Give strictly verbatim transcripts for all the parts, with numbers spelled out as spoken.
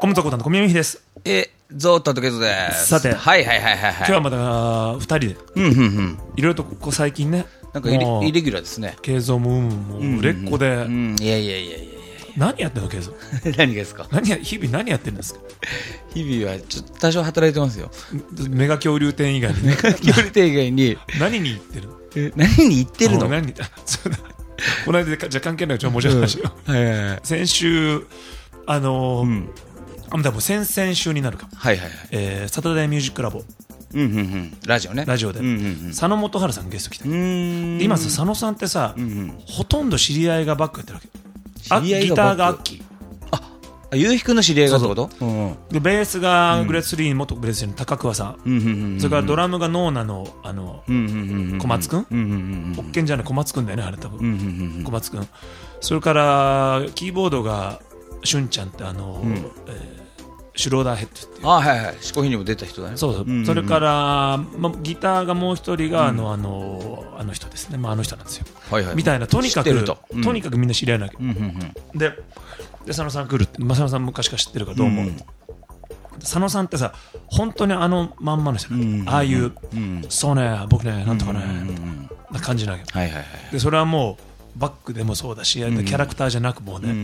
コムザコタンと小宮美です。 え、ゾウタとケゾです。 さて、 はいはいはいはい、はい、 今日はまたふたりで、 うんうんうん、 いろいろとここ最近ね、 なんかイレイレギュラーですね。 ケイゾももう売れっ子で、うんうんうん、いやいやいやいやいや、 何やってんのケイゾ？ 何がですか？ 何や日々何やってるんですか？ 日々はちょっと多少働いてますよ。 メガ恐竜店以外に。 メガ恐竜店以外に何に行ってるの？ え、何に行ってるの？ 何にそうだ。この間じゃ関係ないちょっと申し訳ないですよ。はいはいはい、先週あのー。うんあでも先々週になるかも、 はいはいはい、 えー、サタデーミュージックラボ、 うんうんうん、ラジオね、 ラジオで、うんうんうん、佐野元春さんゲスト来て、で今さ佐野さんってさ、うんうん、ほとんど知り合いがバックやってるわけ。知り合いがギターがアッキー、 あ、ゆうひくんの知り合いがってこと？そうそう、うんうん、でベースがグレードスリー、元グレードスリーの高桑さん、うんうんうんうん、それからドラムがノーナのあの、うんうんうんうん、小松くん、うんうんうん、ホッケンじゃない小松くんだよねあれ多分、うんうんうん、小松くん、それからキーボードがしゅんちゃんってあの、うん、えーシュローダーヘッドっていう、 あ、はいはい、嗜好品にも出た人だね。 そうそう、うんうんうん、それから、ま、ギターがもう一人が、うん、あのあのあの人ですね、まあ、あの人なんですよ、はいはい、みたいな、とにかくと、うん、とにかくみんな知り合いなわけ、うんうんうん、で, で佐野さん来るって、佐野さん昔から知ってるからどう思う、うん、佐野さんってさ本当にあのまんまの人、うんうんうん、ああいう、うん、そうね僕ねなんとかね、うんうんうん、な感じなわけ、はいはいはい、でそれはもうバックでもそうだし、うん、キャラクターじゃなくもうね、うんうん、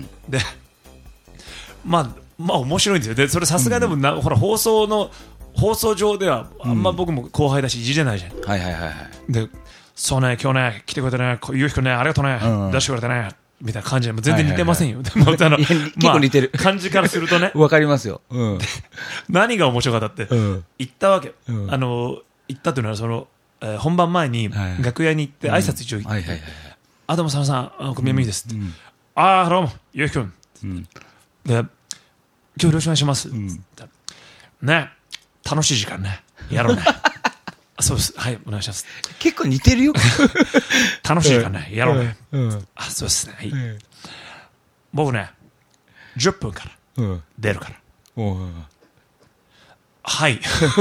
でまあまあ面白いんですよ。でそれさすがでもな、うん、ほら放送の放送上ではあんま僕も後輩だしいじれないじゃん、うん、はいはいはいはい。でそうね今日ね来てくれてねゆうひくんねありがとうね、うん、出してくれてねみたいな感じでも全然似てませんよ、はいはいはい、でもあの結構似てる、 まあ、感じからするとねわかりますよ、うん、 何が面白かったって、うん、行ったわけ、うん、あの行ったというのはその、えー、本番前に楽屋に行って挨拶一応行って、はいはいはいはい、あどうも佐野さんあ小宮美です、うん、ああどうもゆうひくん、うん、で今日よろしくお願いします、うん、ね楽しい時間ねやろうねそうですはいお願いします。 結構似てるよ楽しい時間ねやろうね、うんうん、あそうですね、はい、うん、僕ねじゅっぷんから出るから、うん、はい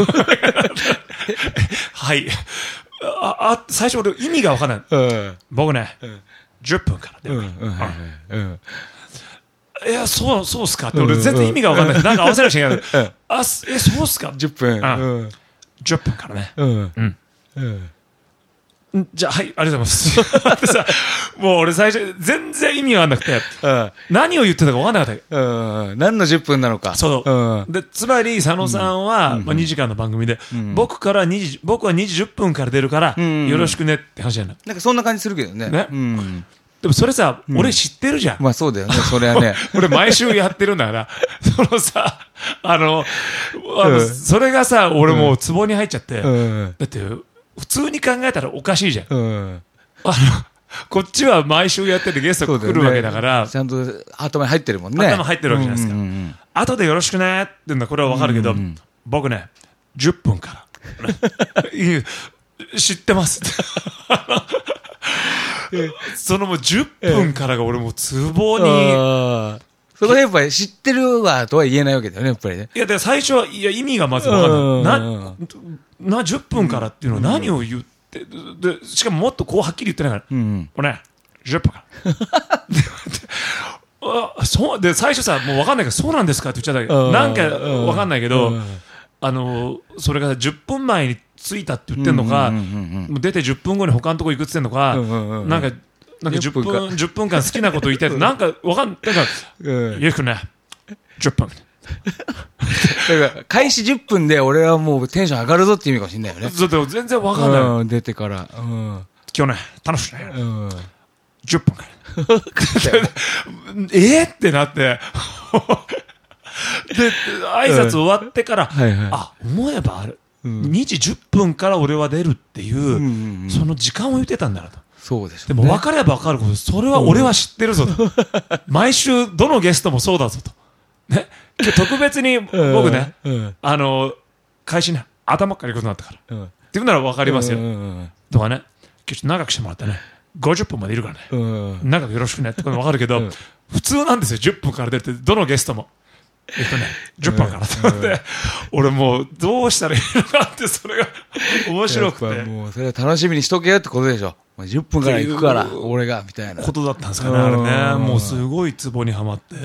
はいああ最初俺意味が分かんない、うん、僕ね、うん、じゅっぷんから出るから、うんうんはいはいうん、いやそうそうっすかって俺全然意味が分かんない、うん、なんか合わせなきゃいけない、うん、あえそうっすかじゅっぷん、 うん、じゅっぷんからね、うんうんうん、じゃあはいありがとうございますさもう俺最初全然意味が分かんなくて、うん、何を言ってたか分かんなかった、 うん、何のじゅっぷんなのかそう、うん、でつまり佐野さんは、うんまあ、にじかんの番組で、うん、僕からにじ僕はにじじゅっぷんから出るから、うん、よろしくねって話じゃない。 なんかそんな感じするけどね、ね、うんでもそれさ、うん、俺知ってるじゃん。 まあそうだよね、それはね。 俺毎週やってるんだから、そのさ、あの、あのうん、それがさ、俺もう壺に入っちゃって、うん、だって普通に考えたらおかしいじゃん。うん、あのこっちは毎週やっててゲスト来るわけだから、 ね、ちゃんと頭に入ってるもんね。 頭入ってるわけじゃないですか。うんうんうん、後でよろしくねって言うのはこれはわかるけど、うんうん、僕ね、じゅっぷんから。知ってます。そのもうじゅっぷんからが俺もうツボに、 そこでやっぱり知ってるわとは言えないわけだよねやっぱりね。 いやで最初はいや意味がまず分かんないななじゅっぷんからっていうのは何を言って、でしかももっとこうはっきり言ってないから、うん、これねじゅっぷんからあそうで最初さもう分かんないけどそうなんですかって言っちゃったけどなんか分かんないけどあのそれがじゅっぷんまえに着いたって言ってんのか、うんうんうんうん、出てじゅっぷんごに他のとこ行くって言ってんのか、うんうんうん、なんかなんかじゅっぷん、じゅっぷんかん好きなこと言いたいとなんかわかんないなんか、うん、ゆうくんねじゅっぷんだから開始じゅっぷんで俺はもうテンション上がるぞって意味かもしれないよね。 ちょっと全然わかんない、 うん、出てから、うん、 今日ね楽しいね、うん、じゅっぷんからえーってなってで挨拶終わってから、うんはいはい、あ思えばあれにじじゅっぷんから俺は出るっていう、うんうんうん、その時間を言ってたんだなと。 そうですね、 でも分かれば分かることそれは俺は知ってるぞと、うん、毎週どのゲストもそうだぞと、ね、今日特別に僕ね、うんうん、あの開始ね頭から行くことになったから、うん、っていうなら分かりますよ、うんうんうん、とかね今日長くしてもらってねごじゅっぷんまでいるからね、うん、長くよろしくねって分かるけど、うん、普通なんですよじゅっぷんから出てどのゲストもえっとね、じゅっぷんからと思って、うん、俺もうどうしたらいいのかってそれが面白くてやっぱもうそれは楽しみにしとけよってことでしょ。じゅっぷんから行くから俺がみたいなことだったんですかね、あれね、うん、もうすごいツボにはまって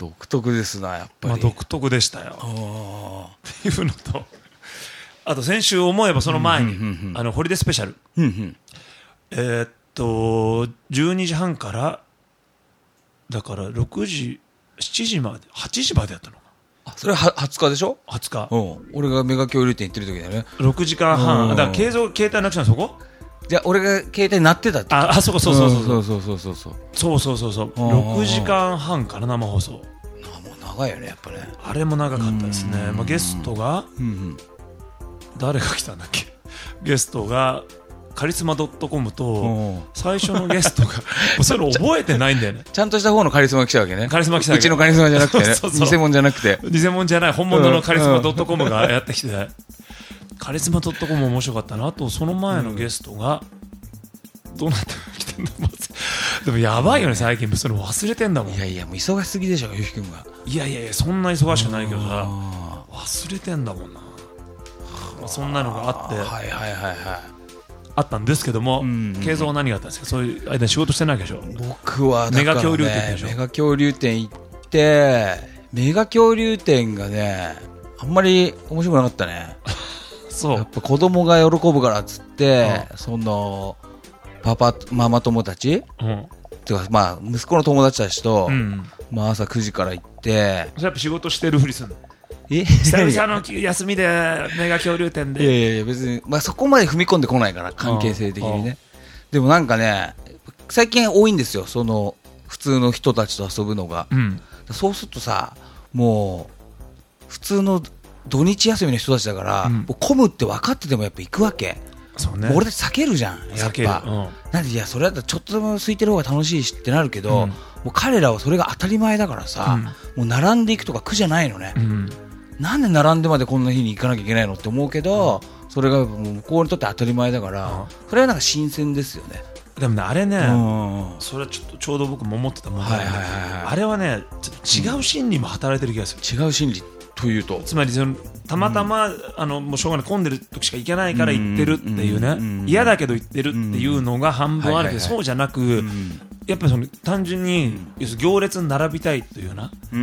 独特ですな、やっぱり。 まあ、独特でしたよ。っていうのと、あと先週思えばその前に、うんうんうんうん、あのホリデースペシャル、うんうん、えー、っとじゅうにじはんからだからろくじしちじまではちじまでやったの。 あ、それははつかでしょ。 はつか。 うん。俺がメガ恐竜店行ってる時だよね。 ろくじかんはん。だから携帯携帯なくしたのそこ？ じゃあ俺が携帯鳴ってたって。 ああ、そうそうそうそうそうそうそうそうそうそうそうそうそうろくじかんはんから生放送。 もう長いよね、やっぱね。 あれも長かったですね。まあ、ゲストが、うんうん、誰が来たんだっけ。ゲストがカリスマ .com と最初のゲストがもうそれ覚えてないんだよね。 ちゃんとした方のカリスマが来たわけね。 カリスマ来たわけ。 うちのカリスマじゃなくてね。そうそうそう、偽物じゃなくて。 偽物じゃない本物のカリスマ .com がやってきて、うんうん、カリスマ .com も面白かったな。あとその前のゲストが、うん、どうなってきてんの。でもやばいよね最近。それ忘れてんだもん。 いやいやもう忙しすぎでしょゆうきくんが。 いやいやいやそんな忙しくないけどさ忘れてんだもんな。まあ、そんなのがあって、 はいはいはいはい、 あったんですけども、うんうん、慶三は何があったんですか。そういう間に仕事してないでしょ。 僕はだから、ね、 メガ恐竜店でしょ。 メガ恐竜店行ってメガ恐竜店がねあんまり面白くなかったね。 そうやっぱ子供が喜ぶからっつって、うん、そのパパママ友たち、うん、てかまあ息子の友達たちと、うん、まあ朝くじから行って。 それやっぱ仕事してるふりするの。え久々の休みでメガ恐竜店で。 いやいや別に、まあ、そこまで踏み込んでこないから関係性的にね。でもなんかね最近多いんですよその普通の人たちと遊ぶのが、うん、そうするとさもう普通の土日休みの人たちだから、うん、もう混むって分かっててもやっぱ行くわけ。そうね、もう俺たち避けるじゃんやっぱ、うん、なんでいやそれだったらちょっとでも空いてる方が楽しいしってなるけど、うん、もう彼らはそれが当たり前だからさ、うん、もう並んでいくとか苦じゃないのね、うん、なんで並んでまでこんな日に行かなきゃいけないのって思うけど、うん、それがもう向こうにとって当たり前だから、うん、それはなんか新鮮ですよね。 でもねあれね、うん、それはちょっとちょうど僕も思ってたもんね、はいはいはいはい、あれはねちょっと違う心理も働いてる気がする、 うん、違う心理というとつまりそのたまたま、うん、あのもうしょうがない混んでる時しか行けないから行ってるっていうね、うんうん、嫌だけど行ってるっていうのが半分あるけど、そうじゃなく、うん、やっぱりその単純に、うん、行列に並びたいというような、うん、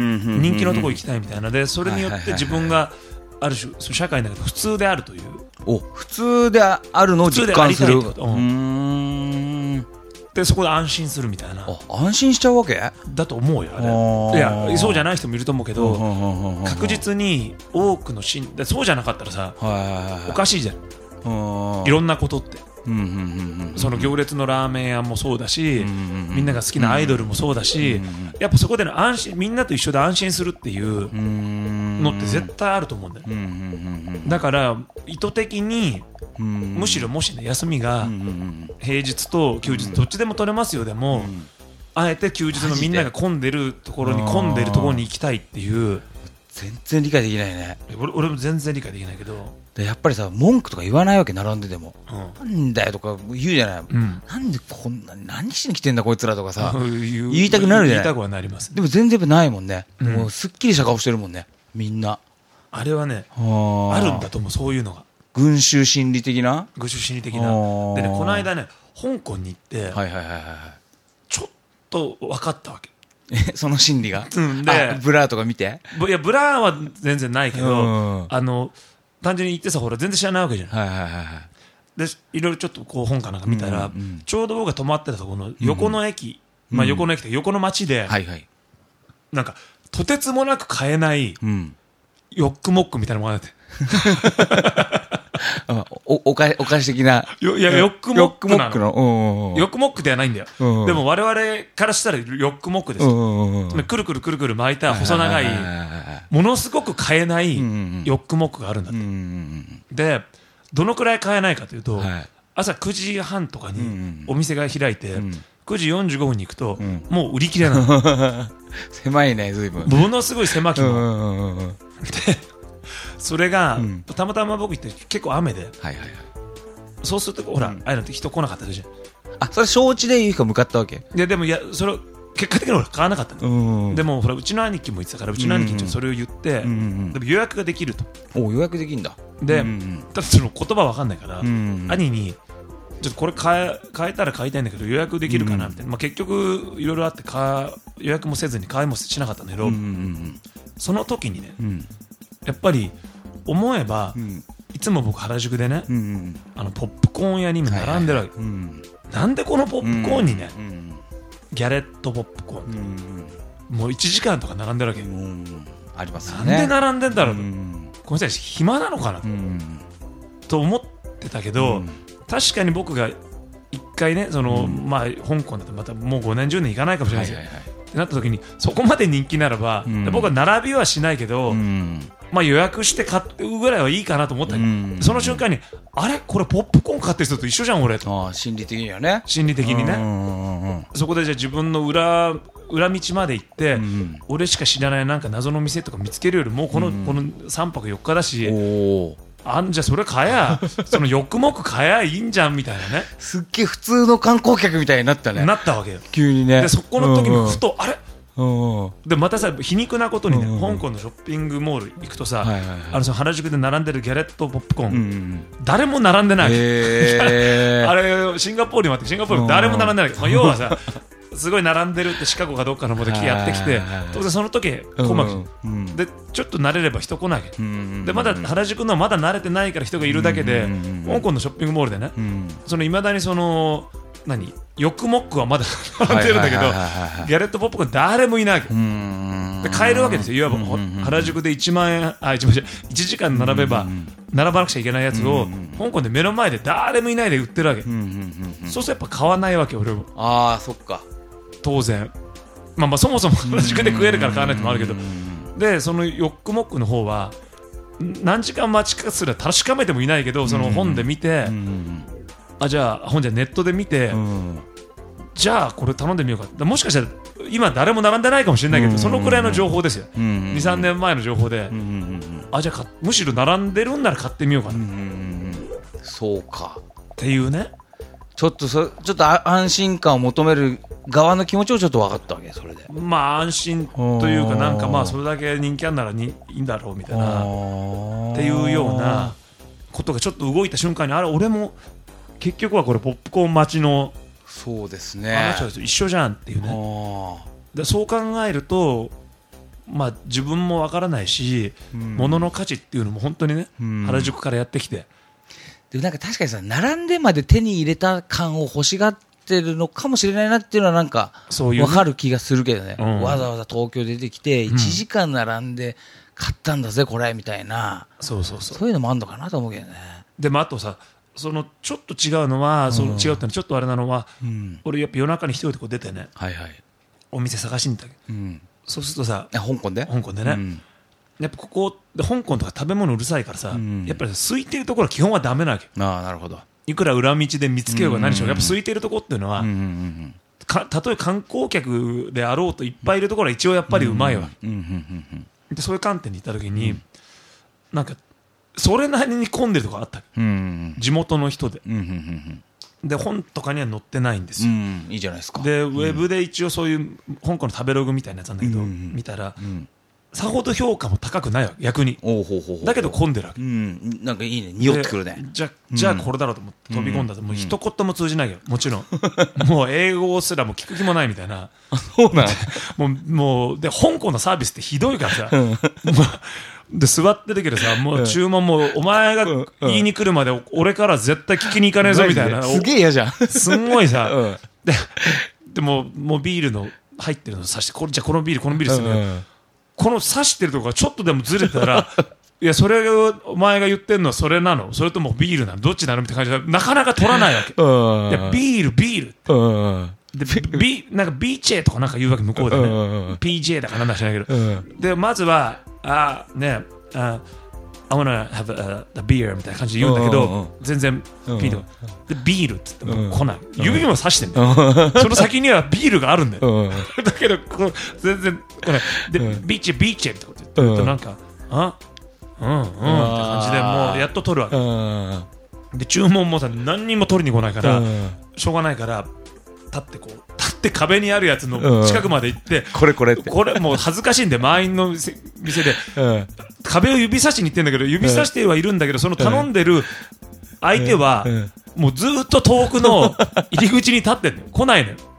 人気のところ行きたいみたいなでそれによって自分がある種その社会の中で普通であるというお普通であるのを実感する。うーんでそこで安心するみたいな。 安心しちゃうわけだと思うよあれ。いやそうじゃない人もいると思うけど確実に多くのしんそうじゃなかったらさおかしいじゃんいろんなことって。その行列のラーメン屋もそうだしみんなが好きなアイドルもそうだしやっぱそこでの安心みんなと一緒で安心するっていうのって絶対あると思うんだよね。だから意図的にむしろもしね休みが平日と休日どっちでも取れますよでもあえて休日のみんなが混んでるところに混んでるところに行きたいっていう全然理解できないね。 俺, 俺も全然理解できないけどでやっぱりさ文句とか言わないわけ並んでても、うん、なんだよとか言うじゃない、うん、なんでこんな何しに来てんだこいつらとかさ言いたくなるじゃない。 言いたくはなります、ね、 でも全然ないもんね、うん、もうすっきりした顔してるもんねみんな。 あれはねあるんだと思うそういうのが群衆心理的な群衆心理的なでねこの間ね香港に行って、はいはいはいはい、ちょっと分かったわけその心理が、うん、でブラーとか見ていやブラーは全然ないけどあの単純に言ってさほら全然知らないわけじゃん、はいはいはいはい、でいろいろちょっとこう本かなんか見たら、うんうん、ちょうど僕が泊まってたところの横の駅、うんまあ、横の駅って横の街で、うんはいはい、なんかとてつもなく買えない、うん、ヨックモックみたいなのがあってお, お, かお菓子的なよいやヨックモックなの。ヨックモックのヨックモックではないんだよ、うんうん、でも我々からしたらヨックモックですよ、うんうんうん、くるくるくるくる巻いた細長いものすごく買えないヨックモックがあるんだって、うんうん、でどのくらい買えないかというと、はい、朝くじはんとかにお店が開いて、うんうん、くじよんじゅうごふんに行くと、うん、もう売り切れなの狭いね随分ものすごい狭きもでそれが、うん、たまたま僕行って結構雨で、はいはいはい、そうするとほら、うん、ああいうのって人来なかったじゃん。 あそれ承知でいいか向かったわけ。 いやでもいやそれ結果的に俺買わなかったの、うんうん、でもほらうちの兄貴も言ってたからうちの兄貴にそれを言って、うんうん、でも予約ができると。 お予約できるんだ。 で、うんうん、ただその言葉わかんないから、うんうん、兄にちょっとこれ買え、買えたら買いたいんだけど予約できるかなみたいな、うんまあ、結局いろいろあって買予約もせずに会もしなかったんだけど、うんうんうん、その時にね、うん、やっぱり思えば、うん、いつも僕原宿でね、うんうん、あのポップコーン屋に今並んでるわけ、はいはいはい、うん、なんでこのポップコーンにね、うんうん、ギャレットポップコーン、うんうん、もういちじかんとか並んでるわけ、うん、 ありますよね。なんで並んでんだろうと、うん、この人たち暇なのかなと、うん、と思ってたけど、うん、確かに僕が一回ねその、うんまあ、香港だとまたもうごねんじゅうねんいかないかもしれないですよ、はいはいはい、ってなった時にそこまで人気ならば、うん、僕は並びはしないけど、うんまあ、予約して買うぐらいはいいかなと思ったけど、うん、その瞬間にあれこれポップコーン買ってる人と一緒じゃん俺と。 あ心理的にはね心理的にね、うんうんうん、そこでじゃあ自分の裏裏道まで行って、うん、俺しか知らないなんか謎の店とか見つけるよりもこの、うん、このさんぱくよっかだしおあんじゃそれ買やその欲目買やいいんじゃんみたいなねすっげえ普通の観光客みたいになったねなったわけよ急にね。 でそこの時にふと、うんうん、あれでまたさ皮肉なことにね、うんうん、香港のショッピングモール行くとさ、はいはいはい、あのその原宿で並んでるギャレットポップコーン、うんうん、誰も並んでない、えー、あれシンガポールにもあってシンガポール誰も並んでない、まあ、要はさすごい並んでるってシカゴかどっかの方でやってきて当然その時小牧、うんうん、でちょっと慣れれば人来ない、うんうん、でまだ原宿のまだ慣れてないから人がいるだけで、うんうんうん、香港のショッピングモールでね、うん、その未だにその何ヨックモックはまだ並んでるんだけどギャレットポップコーン誰もいないわけで買えるわけですよ。いわば原宿でいちまんえんあいちじかん並べば並ばなくちゃいけないやつを香港で目の前で誰もいないで売ってるわけ。そうするとやっぱ買わないわけ俺も。 ああそっか当然まあまあそもそも原宿で食えるから買わないってもあるけどでそのヨックモックの方は何時間待ちすら確かめてもいないけどその本で見てあじゃあ本じゃネットで見てじゃあこれ頼んでみようかもしかしたら今誰も並んでないかもしれないけどそのくらいの情報ですよ にさんねんまえの情報であじゃあむしろ並んでるんなら買ってみようかなそうかっていうねちょっとそちょっと安心感を求める側の気持ちをちょっと分かったわけそれでまあ安心というかなんかまあそれだけ人気あるならにいいんだろうみたいなっていうようなことがちょっと動いた瞬間にあれ俺も結局はこれポップコーン待ちのそうですねあの人たちと一緒じゃんっていうねでそう考えるとまあ自分も分からないし、うん、物の価値っていうのも本当にね、うん、原宿からやってきてでなんか確かにさ並んでまで手に入れた感を欲しがってるのかもしれないなっていうのはなんか分かる気がするけどね、うん、わざわざ東京出てきていちじかん並んで買ったんだぜこれみたいな、 うん、そうそうそうそういうのもあるのかなと思うけどね。 でもあとさそのちょっと違うのは、うん、その違うってのちょっとあれなのは、うん、俺やっぱ夜中に一人でこう出てね、はいはい、お店探しに行ったわけ、うん、そうするとさ香港で香港でね、うん、やっぱここで香港とか食べ物うるさいからさ、うん、やっぱり空いてるところは基本はダメなわけ。 ああなるほど。 いくら裏道で見つけようが何しようがやっぱ空いてるところっていうのは、うんうんうん、かたとえ観光客であろうといっぱいいるところは一応やっぱりうまいわ、うんうんうんうん、でそういう観点に行った時に、うん、なんかそれなりに混んでるところあった、うんうん、地元の人で、うんうんうんうん、で本とかには載ってないんですよ、うん、 いいじゃないですか。 でウェブで一応そういう香港の食べログみたいなやつなんだけど、うんうん、見たら、うんさほど評価も高くないわけ逆におうほうほうほうだけど混んでるわけ、うん、 なんかいいね匂ってくるね。 じゃ、じゃあこれだろうと思って飛び込んだと、うん、もう一言も通じないよもちろんもう英語すらも聞く気もないみたいなそうなんもうもうで香港のサービスってひどいからさで座ってるけどさもう注文もお前が言いに来るまで俺から絶対聞きに行かねえぞみたいなすげえ嫌じゃんすんごいさ、うん、で, でももうビールの入ってるのさしてこれじゃあこのビールこのビールするの、うんうんこの刺してるとこがちょっとでもずれたらいやそれをお前が言ってんのはそれなのそれともビールなのどっちなのみたいな感じでなかなか取らないわけいやビールビールってでビなんか ビージェー とかなんか言うわけ向こうでね ピージェー だかなんだか知らないけどでまずはあねあI wanna have a, a beer みたいな感じで言うんだけど全然ピーとでビールって言っても来ない指も刺してんだよその先にはビールがあるんだよだけどこう全然来ないでビーチェビーチェって言ってなんかあうんうんって感じでもうやっと取るわけで注文もさ何にも取りに来ないからしょうがないから立ってこう立って壁にあるやつの近くまで行って、うん、 これこれってこれもう恥ずかしいんで満員の店で、うん、壁を指差しに行ってんだけど指差してはいるんだけどその頼んでる相手はもうずっと遠くの入り口に立ってんの来ないのよ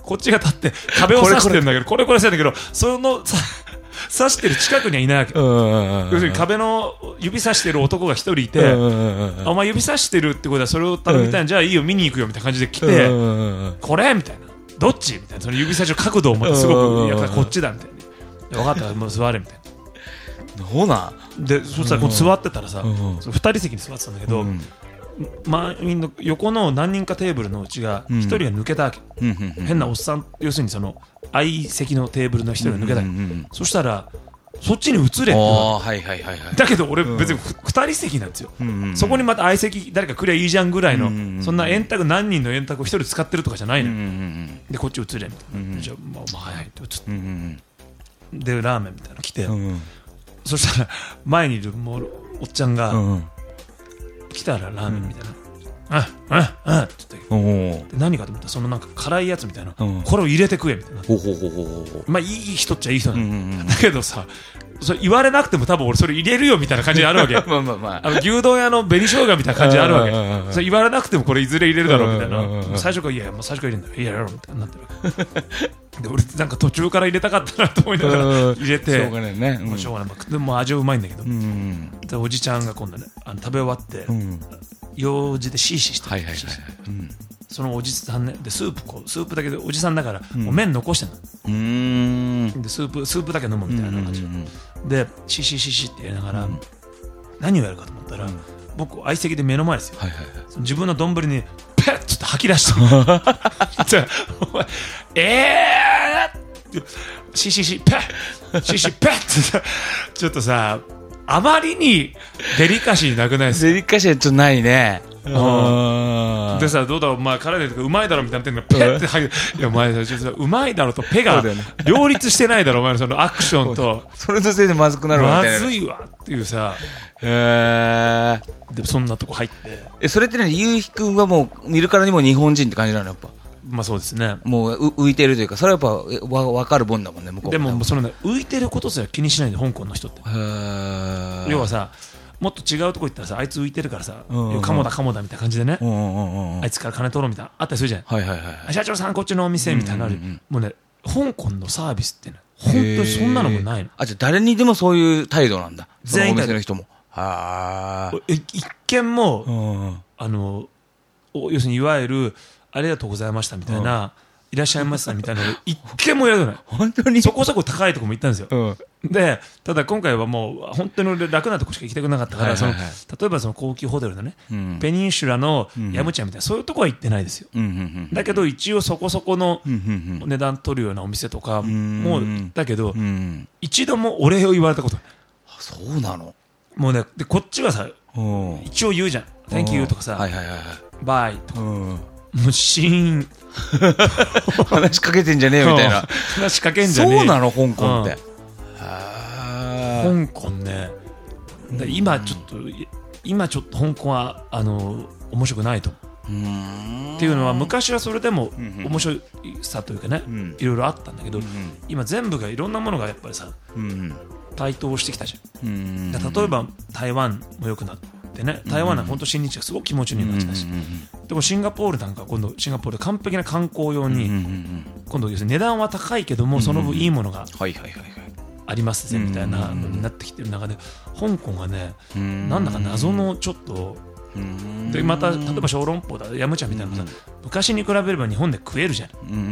こっちが立って壁を刺してるんだけどこれこれしてるんだけどそのさ刺してる近くにはいないわけ。要するに壁の指刺してる男が一人いて、お前指刺してるってことはそれを頼みたいんじゃあいいよ見に行くよみたいな感じで来て、これみたいなどっちみたいなその指差しの角度をまたすごくやっぱりこっちだみたいな分かったもう座れみたいなどうなんでそしたらこう座ってたらさふたり席に座ってたんだけど満員の横の何人かテーブルのうちがひとりが抜けたわけ変なおっさん要するにその相席のテーブルのひとりが抜けたわけそしたらそっちに移れってだけど俺別にふたり席なんですよそこにまた相席誰か来りゃいいじゃんぐらいのそんな円卓何人の円卓をひとり使ってるとかじゃないのでこっち移れみたいなじゃあまあはいって移ってでラーメンみたいなの来てそしたら前にいるもうおっちゃんが来たらラーメンみたいなあああって言って何かと思ったらそのなんか辛いやつみたいなこれを入れて食えみたいなまあいい人っちゃいい人なんだけどさそれ言われなくても多分俺それ入れるよみたいな感じにあるわけまあまあまああの牛丼屋の紅生姜みたいな感じにあるわけそれ言われなくてもこれいずれ入れるだろうみたいな最初からいやもう最初から入れるんだよいややろうみたいになってるわけで俺なんか途中から入れたかったなと思いながら入れてしょうがないねもうしょうがないでも味はうまいんだけどでおじちゃんが今度ねあの食べ終わって用事でシーシーしてる、はいはいはいうん、そのおじさんねでスープこうスープだけでおじさんだから、うん、もう麺残してんのうーんでスープスープだけ飲むみたいな感じ、うんうんうん、でシーシーシーシーってやりながら、うん、何をやるかと思ったら、うん、僕相席で目の前ですよ、はいはいはい、その自分の丼にペッと吐き出してお前えーシーシーシーペッシーシーペッってちょっとさあまりにデリカシーなくないですかデリカシーちょっとないねうんでさどうだろうお前体でうまいだろみたいな点がペッて吐いていやお前うまいだろとペが両立してないだろお前のそのアクションとそれのせいでまずくなるわみたいなまずいわっていうさへえでそんなとこ入ってえそれってねゆうひくんはもう見るからにも日本人って感じなのやっぱまあそうですねもう浮いてるというかそれはやっぱわ分かるもんだもんね向こうでもその、ね、浮いてることすら気にしないんで香港の人って要はさもっと違うとこ行ったらさあいつ浮いてるからさ、うんうん、カモだカモだみたいな感じでね、うんうんうん、あいつから金取ろうみたいなあったりするじゃん、はいはいはいはい、社長さんこっちのお店みたいなのある、うんうんうん、もうね香港のサービスってね本当にそんなのもないのあじゃあ誰にでもそういう態度なんだ全員お店の人もは一見も、うん、あの要するにいわゆるありがとうございましたみたいな、うん、いらっしゃいましたみたいなの一見もやらない本当にそこそこ高いとこも行ったんですよ、うん、でただ今回はもう本当に楽なとこしか行きたくなかったから、はいはいはい、その例えばその高級ホテルのね、うん、ペニンシュラのヤムチャみたいな、うん、そういうとこは行ってないですよ、うんうんうん、だけど一応そこそこの値段取るようなお店とかも行ったけど、うんうん、一度もお礼を言われたことないそうなのもうねでこっちはさ一応言うじゃん Thank you とかさ、はいはいはいはい、Bye とか、うんもうシーン話しかけてんじゃねえみたいな話しかけんじゃねえそうなの香港って、 うん、香港ね今ちょっと今ちょっと香港はあの面白くないとうんっていうのは昔はそれでも面白さというかね、うん、いろいろあったんだけど、うん、今全部がいろんなものがやっぱりさ、うん、台頭してきたじゃん、うん、例えば台湾も良くなってでね、台湾は本当親日がすごく気持ちいい街だし、うんうんうん、でもシンガポールなんか今度シンガポールで完璧な観光用に、うんうんうん、今度要するに値段は高いけどもその分いいものがありますぜみたいなのになってきてる中で香港がねなんだか謎のちょっとでまた例えば小籠包だヤムチャみたいなのさ昔に比べれば日本で食えるじゃん、うんうんうん、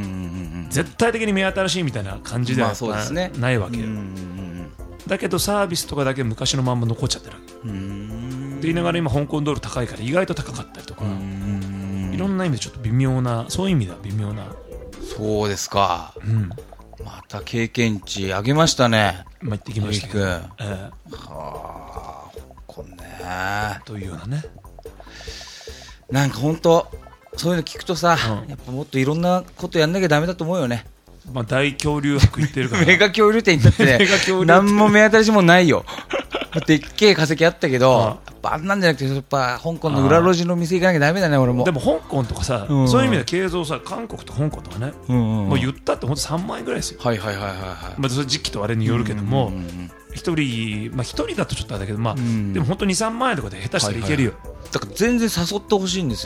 絶対的に目新しいみたいな感じでは、まあね、ないわけよ、うんうんうん、だけどサービスとかだけ昔のまんま残っちゃってるって言いながら今香港ドル高いから意外と高かったりとかいろんな意味でちょっと微妙なそういう意味では微妙なそうですか、うん、また経験値上げましたねまあ、行ってきましたけど、えー、はあ香港ねというようなねなんか本当そういうの聞くとさ、うん、やっぱもっといろんなことやんなきゃダメだと思うよねまあ大恐竜博行ってるからメガ恐竜店行ったってね何も目新しいもんないよでっけえ化石あったけど、ああやっぱあんなんじゃなくてやっぱ香港の裏路地の店行かなきゃダメだね俺もでも香港とかさ、うん、そういう意味で経済さ韓国と香港とかね、うんうんうん、もう言ったってほんとさんまんえんぐらいですよはいはいはいはい、はい、 まあ、それ時期とあれによるけども、うんうんうん、一人まあ一人だとちょっとあれだけどまあ、うん、でもほんとにさんまんえんとかで下手したらいけるよ、はいはいはい、 だから全然誘ってほしいんですよ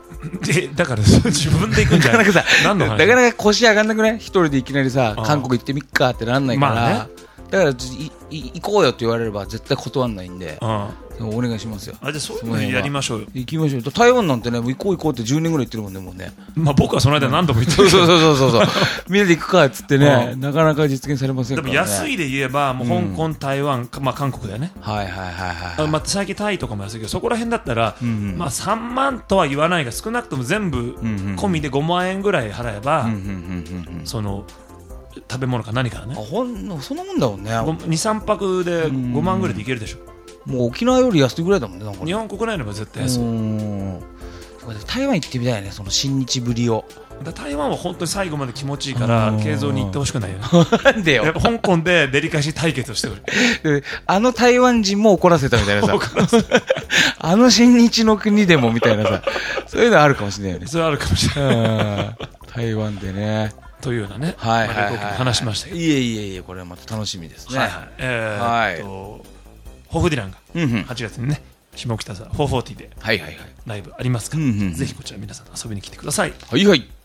でだから自分で行くんじゃないなかなかさ、 何の話なかなか腰上がんなくない？一人でいきなりさ、韓国行ってみっかってなんないから、まあね、だからいい行こうよって言われれば絶対断んないんで、お願いしますよ。 あ、じゃあそういうのやりましょうよ。 行きましょう。台湾なんてね、行こう行こうってじゅうねんぐらい行ってるもんね、もうね。 まあ僕はその間何度も行ってる、 そうそうそうそうみんなで行くかっつってね、なかなか実現されませんからね。 でも安いで言えばもう香港、台湾、まあ韓国だよね。 はいはいはいはい。 まあ最近タイとかも安いけど、そこら辺だったら、まあさんまんとは言わないが、少なくとも全部込みでごまんえんぐらい払えば、その食べ物か何かね。 あ、ほんそんなもんだもんね。 に、さんぱくでごまんぐらいでいけるでしょ。 もう沖縄より安いぐらいだもんね。なんか日本国内の方が絶対安い。 台湾行ってみたいね、その親日ぶりを。 台湾は本当に最後まで気持ちいいから慶三に行ってほしくないよね。 なんでよ。 やっぱ香港でデリカシー対決をしてくる。あの台湾人も怒らせたみたいなさあの親日の国でもみたいなさ、そういうのあるかもしれないよね。 それあるかもしれない台湾でねというようなね、 はいはいはい、 話しましたけど、 いえいえいえ、これはまた楽しみですね。 はいはい、えー、っとホフディランがはちがつにね、下北沢よんひゃくよんじゅうでライブありますから、ぜひこちら皆さん遊びに来てください。 はいはい。